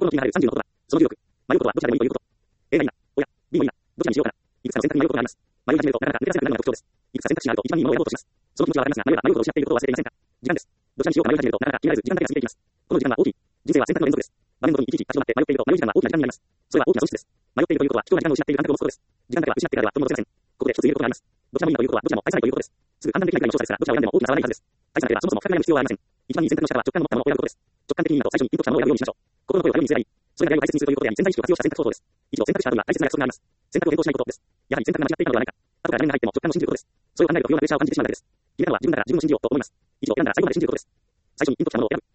心の気がある30のことだ。その16。迷うことはどちらでもいいということ。A がいいな。おや、B もいいな。どちらにしようかな。いくつかの選択に迷うことがあります。迷い始めるとなかなか抜け出せなくなるのが特徴です。いくつか選択肢があると一番いいものを選ぼうとします。その気持ちはわかりますが、迷うことを失っていることを忘れていませんか。時間です。どちらにしようか迷い始めるとなかなか決められず時間だけが過ぎていきます。この時間は大きい。人生は選択の連続です。場面ごとにいちいち立ち止まって迷っていると迷う時間は大きな時間になります。それは大きな損失です。迷っているということは貴重な時間を失っている感覚を持つことです。時間だけは失ってからでは元も取れません。ここで一つ言えることがあります。どちらもいいということはどちらも愛さないということです。すぐ判断できないくらいの調査ですが、どちらを選んでも大きな差はないはずです。愛さなければそもそも深く悩む必要はありません。一番いい選択の仕方は直感の持ったものを選ぶことです。直感的にいいだと最初にピンときたものを選ぶようにしましょう。心の声を頼りにすればいい。それが大事を大切にするということであり、潜在意識を活用した選択方法です。以上、選択肢があるが大切な約束があります。選択を変更しないことです。やはり選択が間違っていたのではないか。後から誰が入っても直感を信じることです。それを考えると不要なプレッシャーを感じてしまうだけです。決めたのは自分だから自分を信じようと思います。以上、選んだら最後まで信じることです。最初にピンときたものを選ぶ。